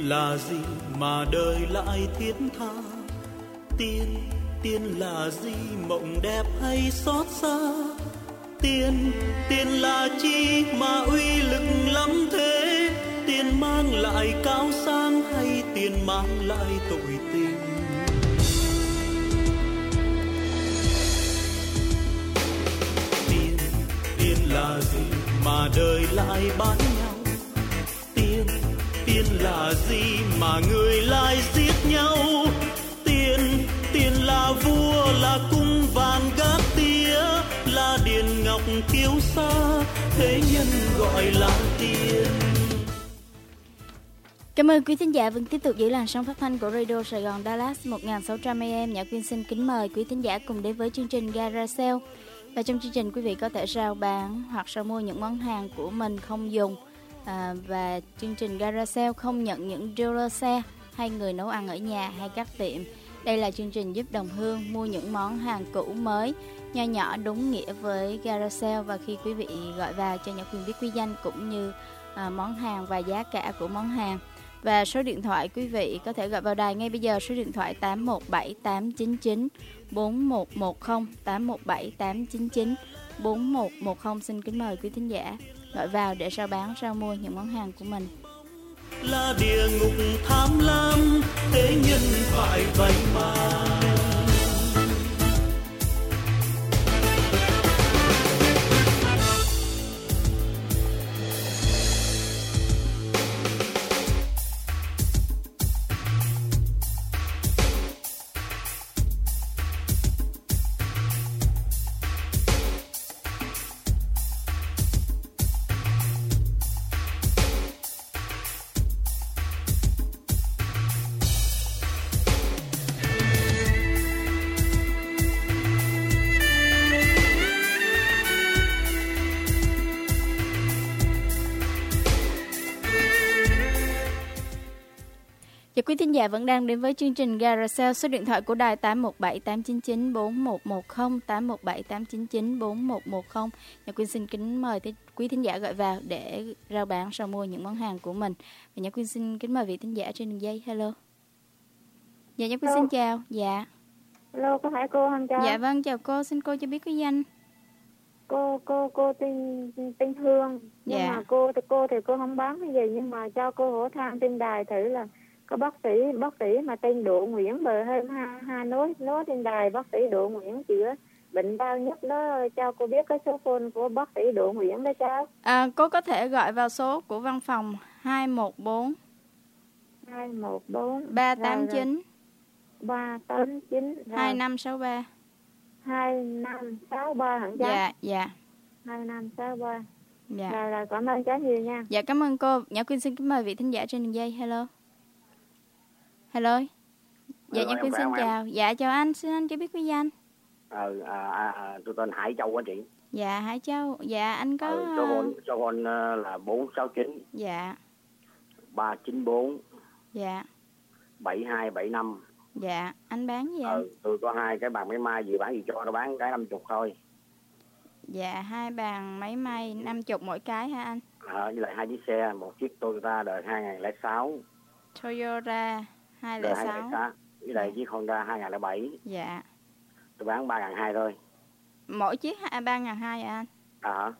là gì mà đời lại thiết tha? Tiền là gì, mộng đẹp hay xót xa? Tiền là chi mà uy lực lắm thế? Tiền mang lại cao sang hay tiền mang lại tội tình? Tiền là gì mà đời lại bán nhau? Tiền là gì mà người lại giết nhau? Tiền là vua, là cung vàng gác tía, là điền ngọc kiêu sa, thế nhân gọi là tiền. Cảm ơn quý thính giả vẫn tiếp tục giữ làn sóng phát thanh của Radio Sài Gòn Dallas 1600 AM. Nhã Quyên xin kính mời quý thính giả cùng đến với chương trình Gara Sale. Và trong chương trình quý vị có thể rao bán hoặc rao mua những món hàng của mình không dùng. Và chương trình Gara Sale không nhận những dealer xe hay người nấu ăn ở nhà hay các tiệm. Đây là chương trình giúp đồng hương mua những món hàng cũ mới, nho nhỏ đúng nghĩa với Gara Sale. Và khi quý vị gọi vào cho Nhã Quyên biết quý danh cũng như món hàng và giá cả của món hàng. Và số điện thoại quý vị có thể gọi vào đài ngay bây giờ, số điện thoại 817 899 4110, 817 899 4110. Xin kính mời quý thính giả gọi vào để rao bán, rao mua những món hàng của mình. Là địa ngục tham lam, thế nhân phải vậy mà. Quý thính giả vẫn đang đến với chương trình Gara Sale. Số điện thoại của đài 817 899 4110, 817 899 4110. Nhã Quyên xin kính mời quý thính giả gọi vào để rao bán, rao mua những món hàng của mình. Và Nhã Quyên xin kính mời vị thính giả trên đường dây. Hello. Dạ, Nhã Quyên xin chào. Dạ. Hello, có phải cô không cho? Dạ vâng, chào cô. Xin cô cho biết cái danh. Cô tên Hương. Nhưng Dạ. mà cô thì cô không bán cái gì, nhưng mà cho cô hỏi thăm trên đài thử là có bác sĩ mà tên Đỗ Nguyễn bờ hơn ha nói trên đài bác sĩ Đỗ Nguyễn chữa bệnh đau nhất đó, cho cô biết cái số phone của bác sĩ Đỗ Nguyễn đó cháu. Cô có thể gọi vào số của văn phòng 214 389 2563 2563 hả cháu? Dạ. 2563. Dạ. Rồi cảm ơn cháu nhiều nha. Dạ, cảm ơn cô. Nhã Quyên xin kính mời vị thính giả trên đường dây. Hello. Dạ, Nhã Quyên xin chào. Dạ, chào anh. Xin anh cho biết quý danh. Tôi tên Hải Châu á chị. Dạ, Hải Châu. Dạ, anh có cho con là 469. Dạ. 394. Dạ. 7275. Dạ, anh bán gì anh? Tôi có 2 cái bàn máy may, gì bán gì cho nó bán cái 50 thôi. Dạ, 2 bàn máy may 50 mỗi cái hả anh? Với lại 2 chiếc xe, một chiếc Toyota đời 2006. Toyota 2006. Với lại chiếc Honda 2007. Dạ. Tôi bán 3.200 thôi. Mỗi chiếc 3.200 hả anh?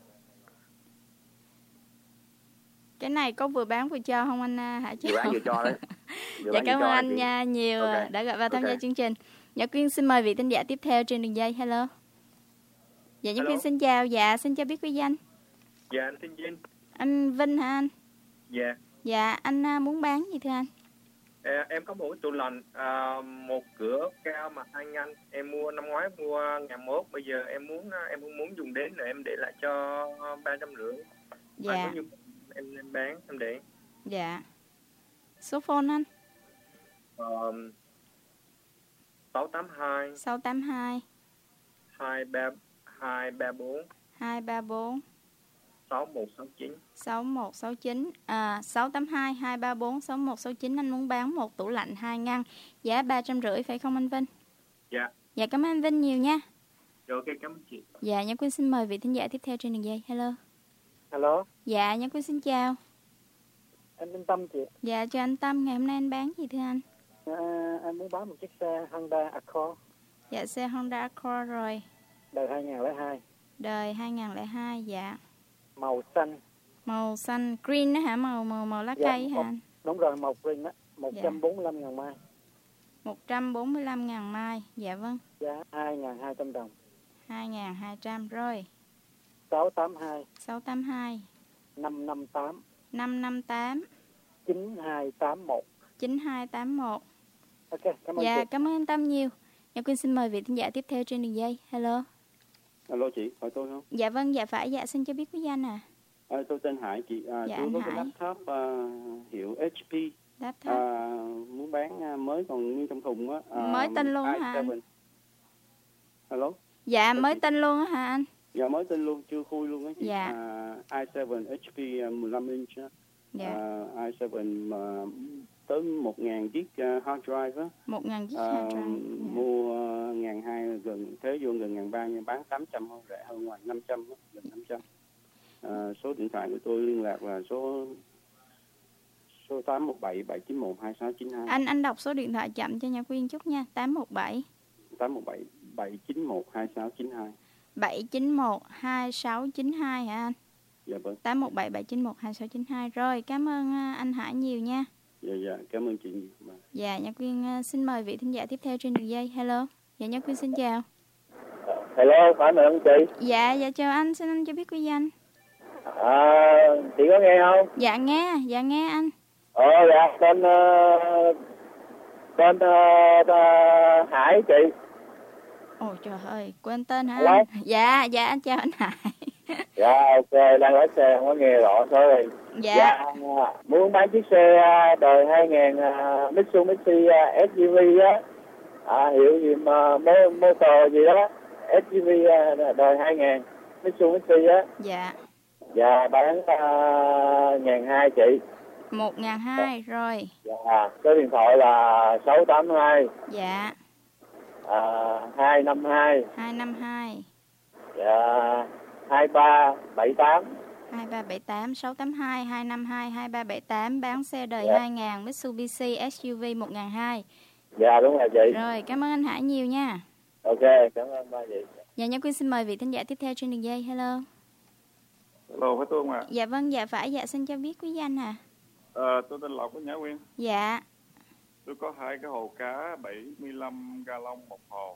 Cái này có vừa bán vừa cho không anh Hải Châu? Vừa bán vừa cho đấy. Dạ, cảm ơn anh nha nhiều đã gọi vào tham gia chương trình. Nhã Quyên xin mời vị thính giả tiếp theo trên đường dây. Hello. Dạ, Nhã Quyên xin chào. Dạ, xin cho biết quý danh. Dạ, anh tên Vinh. Anh Vinh hả anh? Dạ. Dạ, anh muốn bán gì thưa anh? Em có một cái tủ lạnh, một cửa cao mà 2 ngăn. Em mua năm ngoái mua 1.100, bây giờ em không muốn dùng đến nữa, em để lại cho 350. Dạ. Em bán, em để. Dạ. Số phone anh? 682 234 6169 682 234 6169. Anh muốn bán một tủ lạnh 2 ngăn giá 350 phải không anh Vinh? Dạ. Dạ, cảm ơn anh Vinh nhiều nha. Rồi, ok, cảm ơn chị. Dạ, Nhã Quyên xin mời vị thính giả tiếp theo trên đường dây. Hello. Hello. Dạ, Nhã Quyên xin chào. Anh Tâm chị. Dạ, chào anh Tâm, ngày hôm nay anh bán gì thưa anh? Anh muốn bán một chiếc xe Honda Accord. Dạ, xe Honda Accord rồi. Đời 2002. Đời 2002, dạ. Màu xanh. Màu xanh green đó hả? Màu lá cây hả anh? Đúng rồi, màu green đó. 145.000 mai. 145.000 mai, dạ vâng. Giá 2.200 đồng. 2.200 rồi. 682. 682. 558. 558. 9281. 9281. Ok, cảm ơn dạ, chị. cảm ơn anh Tâm nhiều. Nhật Quyên xin mời vị thính giả tiếp theo trên đường dây. Hello. Alo chị, hỏi tôi không? Dạ vâng, dạ phải, dạ xin cho biết quý danh à. Tôi tên Hải chị. Dạ, tôi anh có Hải. cái laptop hiệu HP. Laptop. Muốn bán mới còn nguyên trong thùng á. Mới tinh luôn hả anh? Alo. Dạ, mới tinh luôn á hả anh? Dạ mới tinh luôn, chưa khui luôn á chị. Dạ. i7 HP 15 inch á. Dạ. i7 mà tới 1.000 chiếc hard drive á. 1.000 chiếc hard drive. Mua 1.200 gần, thế vô gần 1.300 nhưng bán 800 hơn, rẻ hơn ngoài 500 á, gần 500. Số điện thoại của tôi liên lạc là số 817 791 2692. Anh đọc số điện thoại chậm cho Nhật Quyên chút nha. 817 791 2692. 791 2692 hả anh? Dạ vâng. 817 791 2692. Rồi, cảm ơn anh Hải nhiều nha. Dạ, cảm ơn chị nhiều. Dạ, Nhật Quyên xin mời vị thính giả tiếp theo trên đường dây. Hello. Dạ, Nhật Quyên xin chào. Hello, phải mời ông chị. Dạ, chào anh, xin anh cho biết quý danh. Chị có nghe không? Dạ nghe anh. Dạ, tên Hải chị. Ồ trời ơi, quên tên hả? Hello? Dạ, anh chào anh Hải. Dạ, ok, đang lái xe không có nghe rõ, sorry. Dạ. Muốn bán chiếc xe đời 2000 Mitsubishi SUV á. Hiệu gì mà motor gì đó. SUV đời 2000 Mitsubishi á. Dạ. Dạ, bán 1.200 chị. 1.200 rồi. Dạ, số điện thoại là 682. Dạ. 252. 252. Dạ, 2378. 2378 682 252 2378 bán xe đời 2000 Mitsubishi SUV 1.200. Dạ đúng rồi chị. Rồi, cảm ơn anh Hải nhiều nha. Ok, cảm ơn ba chị. Dạ, Nhật Quyên xin mời vị thính giả tiếp theo trên đường dây. Hello. Hello, phải tôi không ạ? Dạ vâng, dạ phải, dạ xin cho biết quý danh à. Tôi tên Lộc của Nhã Quyên. Dạ. Tôi có 2 cái hồ cá 75 gallon một hồ.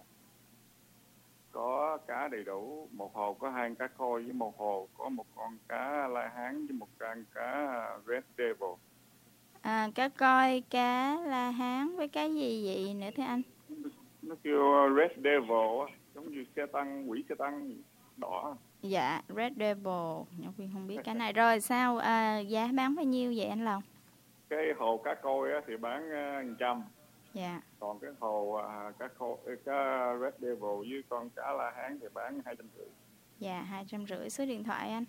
Có cá đầy đủ, một hồ có 2 cá khôi với một hồ có một con cá la hán với một con cá Red Devil. Cá coi, cá la hán với cái gì vậy nữa thưa anh? Nó kêu Red Devil á, giống như xe tăng, quỷ xe tăng đỏ. Dạ, Red Devil, Nhật Quyên không biết cái này. Rồi sao, giá bán bao nhiêu vậy anh Long? Cái hồ cá coi á thì bán 100. Dạ. Còn cái hồ cá Red Devil với con cá la hán thì bán 250. Dạ, 250. Số điện thoại anh?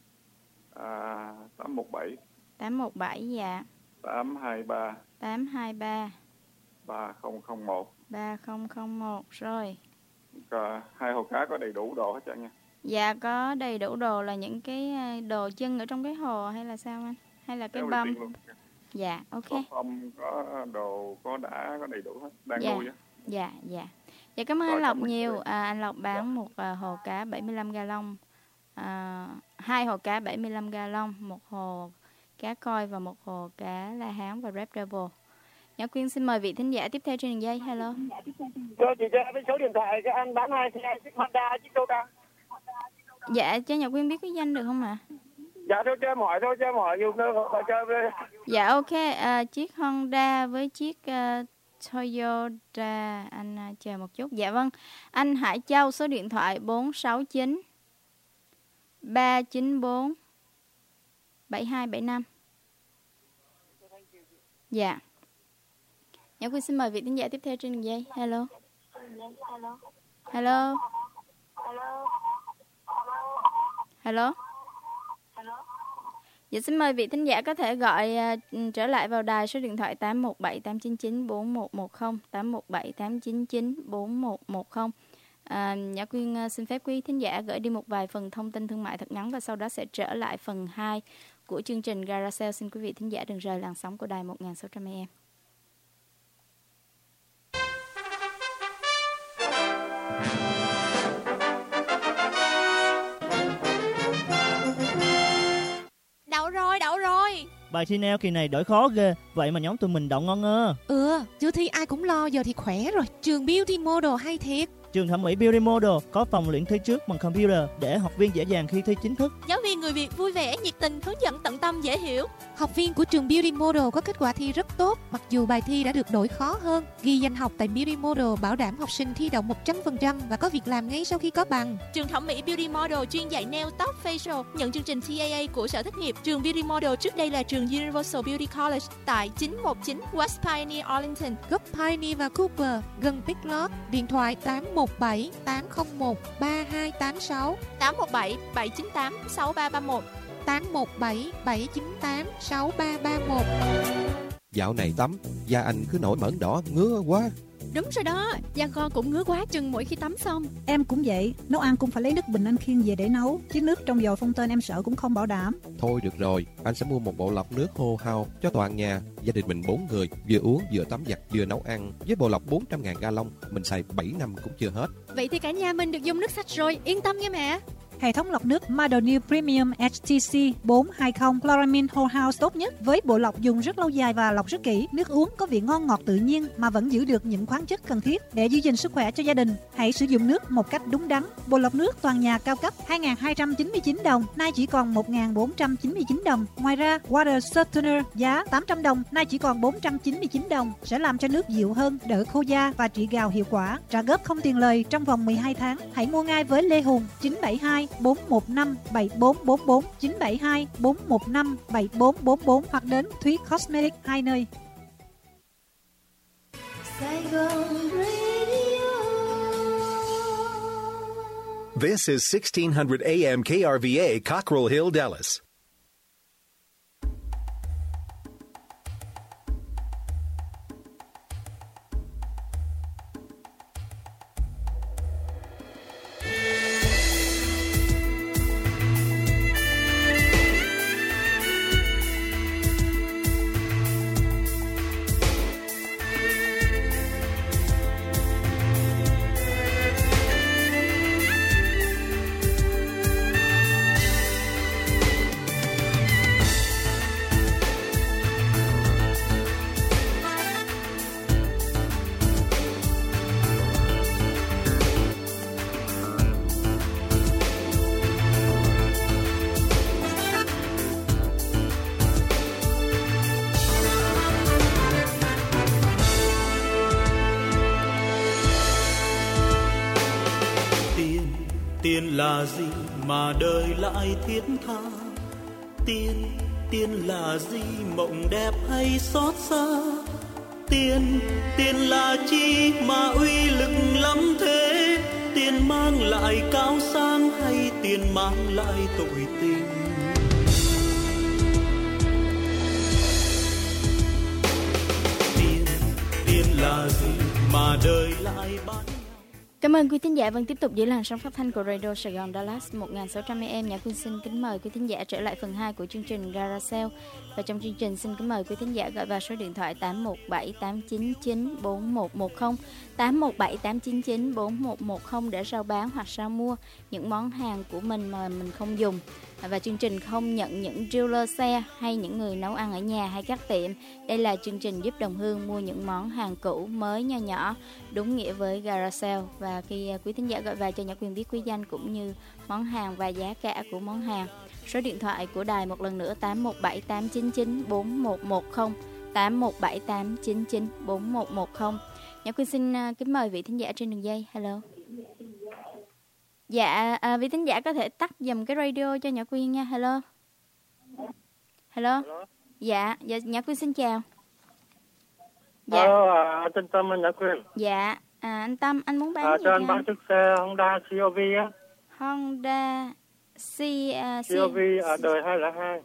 817 817 dạ. 823 823 3001 3001 rồi. 2 hồ cá có đầy đủ đồ hết trơn nha. Dạ, có đầy đủ đồ là những cái đồ chân ở trong cái hồ hay là sao anh? Hay là cái bông? Dạ, ok. Có phong, có đồ, có đá, có đầy đủ hết. Đang nuôi á. Dạ. Dạ, cảm ơn anh Lộc nhiều. Anh Lộc bán một hồ cá 75 gallon. 2 hồ cá 75 gallon, một hồ cá coi và một hồ cá la hán và Red Devil. Nhật Quyên xin mời vị thính giả tiếp theo trên đường dây. Hello. Cho chị cho cái số điện thoại cho anh bán 2 xe chiếc Honda, chiếc Toyota. Dạ, cho Nhật Quyên biết cái danh được không ạ? Dạ thôi cho em hỏi dùng nữa mà cho. Dạ ok, chiếc Honda với chiếc Toyota, anh chờ một chút. Dạ vâng, anh Hải Châu, số điện thoại 469 394 7275. Dạ. Nhật Quyên xin mời vị thính giả tiếp theo trên đường dây. Hello. Hello. Hello. Dạ, xin mời vị thính giả có thể gọi trở lại vào đài số điện thoại 817 899 4110 817 899 4110. Nhã Quyên xin phép quý thính giả gửi đi một vài phần thông tin thương mại thật ngắn và sau đó sẽ trở lại phần 2 của chương trình Gara Sale. Xin quý vị thính giả đừng rời làn sóng của đài 1600 AM. Đậu rồi. Bài thi neo kỳ này đổi khó ghê. Vậy mà nhóm tụi mình đậu ngon ơ. Chưa thi ai cũng lo, giờ thì khỏe rồi. Trường Beauty Model hay thiệt. Trường thẩm mỹ Beauty Model có phòng luyện thi trước bằng computer để học viên dễ dàng khi thi chính thức. Giáo viên người Việt vui vẻ, nhiệt tình, hướng dẫn tận tâm, dễ hiểu. Học viên của trường Beauty Model có kết quả thi rất tốt, mặc dù bài thi đã được đổi khó hơn. Ghi danh học tại Beauty Model bảo đảm học sinh thi đậu 100% và có việc làm ngay sau khi có bằng. Trường thẩm mỹ Beauty Model chuyên dạy nail, tóc, facial, nhận chương trình TAA của Sở Thất nghiệp. Trường Beauty Model trước đây là trường Universal Beauty College tại 919 West Pioneer, Arlington, góc Pioneer và Cooper, gần Big Lots. Điện thoại 817 801 3286, 817 798 6331, 817 798 6331. Dạo này tắm, da anh cứ nổi mẩn đỏ ngứa quá. Đúng rồi đó, da con cũng ngứa quá chừng mỗi khi tắm xong. Em cũng vậy, nấu ăn cũng phải lấy nước bình anh Khiên về để nấu, chứ nước trong vòi phông tên em sợ cũng không bảo đảm. Thôi được rồi, anh sẽ mua một bộ lọc nước Hô Hao cho toàn nhà. Gia đình mình 4 người, vừa uống vừa tắm giặt vừa nấu ăn. Với bộ lọc 400.000 gallon, mình xài 7 năm cũng chưa hết. Vậy thì cả nhà mình được dùng nước sạch rồi, yên tâm nha mẹ. Hệ thống lọc nước Model New Premium HTC 420 Chloramine Whole House tốt nhất với bộ lọc dùng rất lâu dài và lọc rất kỹ. Nước uống có vị ngon ngọt tự nhiên mà vẫn giữ được những khoáng chất cần thiết để giữ gìn sức khỏe cho gia đình. Hãy sử dụng nước một cách đúng đắn. Bộ lọc nước toàn nhà cao cấp 2.299 đồng, nay chỉ còn 1.499 đồng. Ngoài ra, Water Softener giá 800 đồng, nay chỉ còn 499 đồng sẽ làm cho nước dịu hơn, đỡ khô da và trị gào hiệu quả. Trả góp không tiền lời trong vòng 12 tháng. Hãy mua ngay với Lê Hùng 972 415 7444, 972 415 7444 hoặc đến Thúy Cosmetics 2 nơi. This is 1600 AM KRVA, Cockrell Hill, Dallas. Tiền là gì mà đời lại thiết tha? Tiền là gì mộng đẹp hay xót xa? Tiền là chi mà uy lực lắm thế? Tiền mang lại cao sang hay tiền mang lại tội tình? Tiền là gì mà đời lại bán? Cảm ơn quý thính giả vẫn tiếp tục giữ làn sóng phát thanh của Radio Sài Gòn Dallas 1600 AM. Nhã Quyên xin kính mời quý thính giả trở lại phần 2 của chương trình Gara Sale. Và trong chương trình xin kính mời quý thính giả gọi vào số điện thoại 817 899 4110, 817 899 4110 để rao bán hoặc rao mua những món hàng của mình mà mình không dùng. Và chương trình không nhận những dealer xe hay những người nấu ăn ở nhà hay các tiệm. Đây là chương trình giúp đồng hương mua những món hàng cũ mới nho nhỏ, đúng nghĩa với Gara Sale. Và khi quý thính giả gọi vào cho Nhã Quyên biết quý danh cũng như món hàng và giá cả của món hàng. Số điện thoại của đài một lần nữa 817 899 4110, 817 899 4110. Nhã Quyên xin kính mời vị thính giả trên đường dây. Hello. Dạ, vị thính giả có thể tắt dùm cái radio cho Nhã Quyên nha. Hello. Hello. Dạ, Nhã Quyên xin chào. Dạ. Anh Tâm, anh Nhã Quyên. Dạ, anh Tâm, anh muốn bán gì cho anh bán chiếc xe Honda CRV á. Honda CRV đời 202.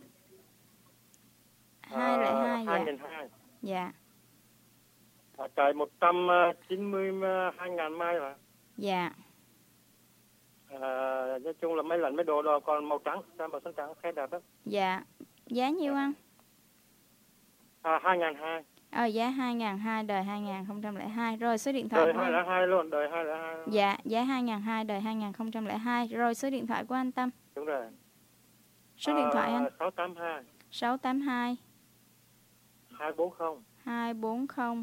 202 dạ. 2002. Dạ. Chạy 192.000 mai rồi. Dạ. Nói chung là mấy lần mấy đồ đó còn màu trắng, màu xanh trắng khá đẹp đó. Dạ. Giá nhiêu anh? 2002. Giá 2002 đời 2002. Rồi số điện thoại Đời của anh. 2002 luôn, đời 2002 luôn. Dạ, giá 2002 đời 2002. Rồi số điện thoại của anh Tâm. Đúng rồi. Số điện thoại anh. 682 682 240 240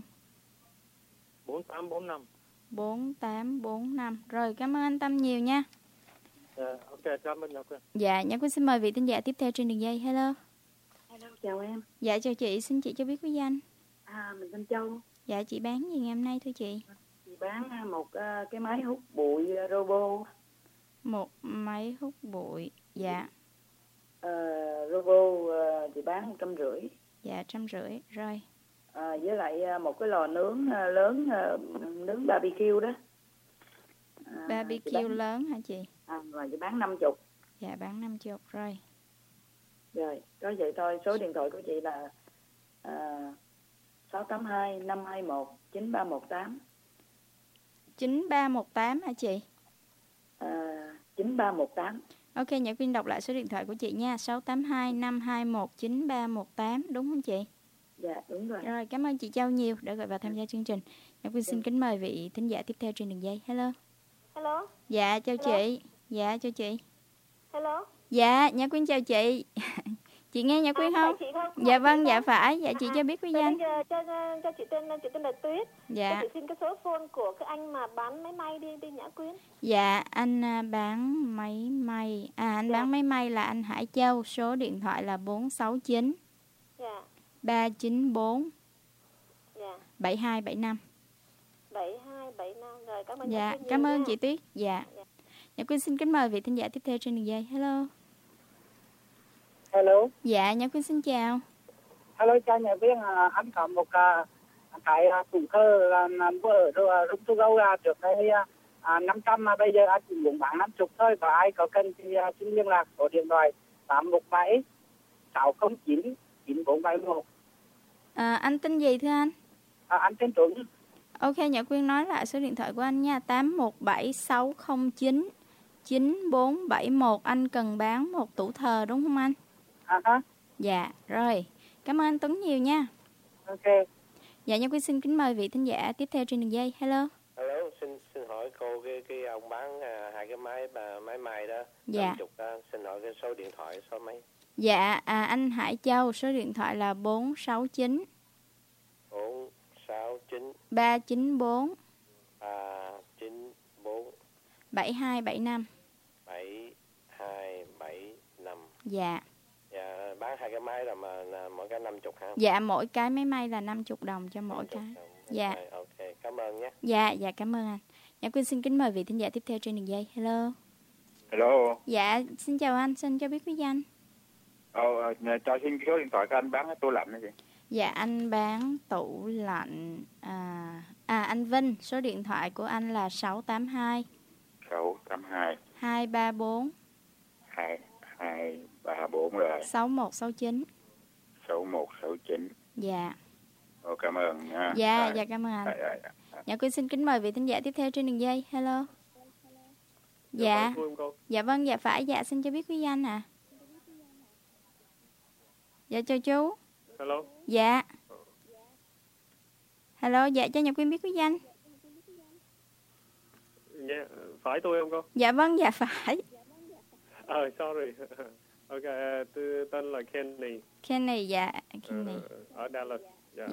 4845. 4845. Rồi cảm ơn anh Tâm nhiều nha. Ok, cảm ơn Nhật Quyên. Dạ, Nhật Quyên xin mời vị thính giả tiếp theo trên đường dây. Hello. Hello, chào em. Dạ chào chị, xin chị cho biết quý danh. Mình tên Châu. Dạ chị bán gì ngày hôm nay thưa chị? Chị bán một cái máy hút bụi robot. Một máy hút bụi. Dạ. Robot chị bán 150. Dạ 150. Rồi. Với lại một cái lò nướng lớn, nướng barbecue đó. Barbecue lớn hả chị? Và chị bán 50. Dạ bán 50. Rồi. Rồi, có vậy thôi. Số điện thoại của chị là 682 521 9318. 9318 hả chị? 9318. Ok, Nhật Quyên đọc lại số điện thoại của chị nha. 682 521 9318. Đúng không chị? Dạ, đúng rồi. Rồi, cảm ơn chị Châu nhiều đã gọi vào tham gia chương trình. Nhật Quyên xin kính mời vị thính giả tiếp theo trên đường dây. Hello. Hello. Dạ, chào Hello. chị. Dạ, chào chị. Hello. Dạ, Nhật Quyên chào chị. Chị nghe Nhật Quyên không? Dạ vâng, dạ phải. Dạ chị cho biết quý danh. Bây giờ cho chị tên là Tuyết. Dạ. Chị xin cái số phone của cái anh mà bán máy may đi Nhã Quyên. Dạ, anh bán máy may. Anh bán máy may là anh Hải Châu. Số điện thoại là 469 394 7275. 7275. Rồi, cảm ơn Dạ, Nhã Quyên. cảm ơn chị Tuyết. Dạ. Nhã Quyên xin kính mời vị thính giả tiếp theo trên đường dây. Hello. Hello. Dạ, Nhã Quyên xin chào. Hello, chào Nhật Quyên. Anh có một cái tủ thờ là mua ở Rung Thu Gâu trước đây 500 mà bây giờ anh chỉ muốn bán 50 thôi. Và ai có cần thì xin liên lạc số điện thoại 817 609 9471. Anh tên gì thưa anh? Anh tên Tuấn. Ok, Nhã Quyên nói lại số điện thoại của anh nha. 817 609 9471. Anh cần bán một tủ thờ đúng không anh? Dạ, rồi. Cảm ơn anh Tuấn nhiều nha. Ok. Dạ, Nhã Quyên xin kính mời vị thính giả tiếp theo trên đường dây. Hello. Hello, xin hỏi cô cái ông bán hai cái máy may đó. Dạ. 50 đó. Xin hỏi cái số điện thoại số mấy? Dạ, anh Hải Châu, số điện thoại là 469 469 394 394 7275. 7275. Dạ. Dạ, bán hai cái máy là mà mỗi cái 50 hả? Dạ, mỗi cái máy may là 50 đồng cho mỗi cái. Dạ. Ok, cảm ơn nhé. Dạ, cảm ơn anh. Nhã Quyên xin kính mời vị thính giả tiếp theo trên đường dây. Hello. Hello. Dạ, xin chào anh, xin cho biết quý danh. Cho xin số điện thoại của anh bán cái tủ lạnh đó chị. Dạ, anh bán tủ lạnh. Anh Vinh, số điện thoại của anh là 682 234 234 rồi 6169. 6169. Dạ. Cảm ơn nha. Dạ, cảm ơn anh. Nhã Quyên xin kính mời vị thính giả tiếp theo trên đường dây. Hello. Dạ. Dạ vâng, dạ phải. Dạ, xin cho biết quý danh ạ. Dạ chào chú. Hello. Dạ. Hello, dạ cho Nhật Quyên biết quý danh. Dạ, phải tôi không cô? Dạ vâng, dạ phải. Sorry. Ok, tôi tên là Kenny. Kenny, dạ. Kenny. Ở Dallas. Dạ.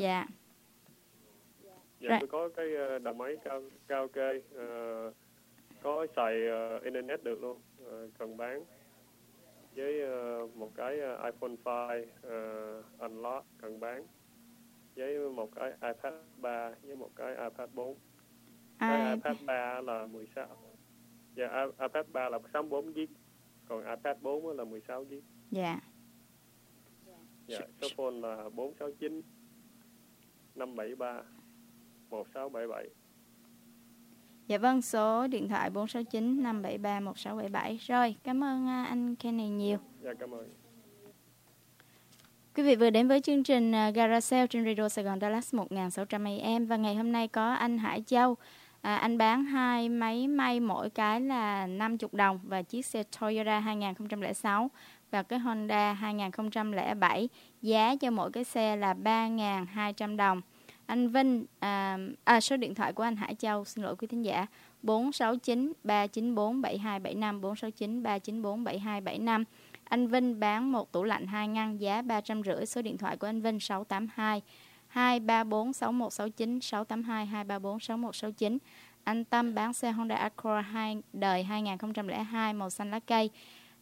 Dạ, tôi có cái đầu máy cao kê, có xài internet được luôn, cần bán. Với một cái iPhone 5 Unlock cần bán. Với một cái iPad 3 với một cái iPad 4. Cái iPad 3 là 16. Dạ, iPad 3 là 64GB. Còn iPad 4 là 16GB. Dạ. Dạ, số phone là 469 573 1677. Dạ vâng, số điện thoại 469 573 1677. Rồi, cảm ơn anh Kenny nhiều. Dạ, cảm ơn. Quý vị vừa đến với chương trình Gara Sale trên Radio Sài Gòn Dallas 1600 AM. Và ngày hôm nay có anh Hải Châu. Anh bán hai máy may mỗi cái là 50 đồng và chiếc xe Toyota 2006 và cái Honda 2007. Giá cho mỗi cái xe là 3.200 đồng. Anh Vinh, số điện thoại của anh Hải Châu, xin lỗi quý thính giả, 469 394 7275, 469 394 7275. Anh Vinh bán một tủ lạnh 2 ngăn giá 350. Số điện thoại của anh Vinh 682 234 6169, 682 234 6169. Anh Tâm bán xe Honda Accord đời 2002 màu xanh lá cây,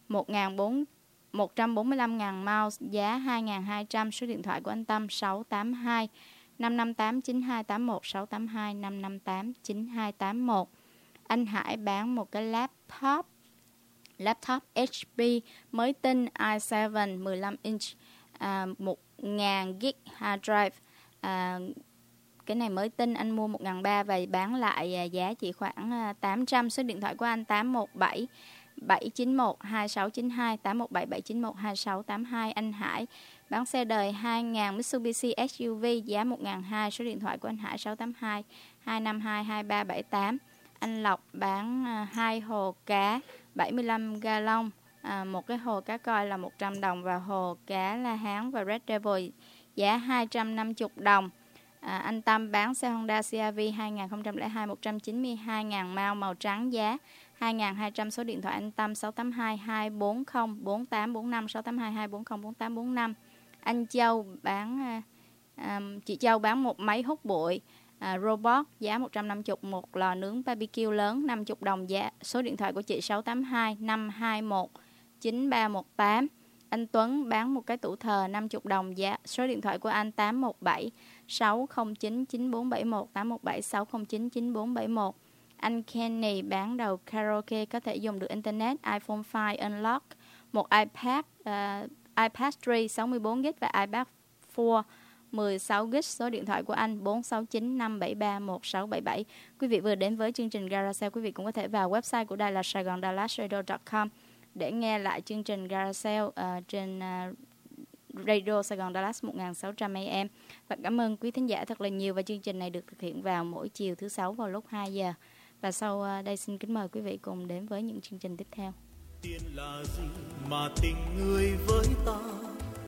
145.000 miles, giá 2.200. Số điện thoại của anh Tâm 682 558 9281, 682 558 9281. Anh Hải bán một cái laptop HP mới tinh i7 15 inch, 1.000 GB hard drive. Cái này mới tinh, anh mua 1.300 và bán lại giá chỉ khoảng 800. Số điện thoại của anh 817 791 2692, 817 791 2682. Anh Hải bán xe đời 2000 Mitsubishi SUV giá 1.200. Số điện thoại của anh Hải 682 252 2378. Anh Lộc bán 2 hồ cá 75 gallon, một cái hồ cá coi là 100 đồng và hồ cá La Hán và Red Devil giá 250 đồng. Anh Tâm bán xe Honda CR-V 2002 192.000 mile màu trắng giá 2.200. Số điện thoại anh Tâm 682 240 4845, 682 240 4845. Anh Châu bán chị Châu bán một máy hút bụi robot giá 150, một lò nướng barbecue lớn 50 đồng giá. Số điện thoại của chị 682 521 9318. Anh Tuấn bán một cái tủ thờ 50 đồng giá. Số điện thoại của anh 817 609 9471, 817 609 9471. Anh Kenny bán đầu karaoke có thể dùng được internet, iPhone 5 Unlock, một iPad 3 64GB và iPad 4 16GB. Số điện thoại của anh 469 573 1677. Quý vị vừa đến với chương trình Garage, quý vị cũng có thể vào website của đài là saigondallasradio.com để nghe lại chương trình Garage trên Radio Sài Gòn Dallas 1600 AM. Và cảm ơn quý thính giả thật là nhiều, và chương trình này được thực hiện vào mỗi chiều thứ Sáu vào lúc 2 giờ. Và sau đây xin kính mời quý vị cùng đến với những chương trình tiếp theo. Tiền là gì mà tình người với ta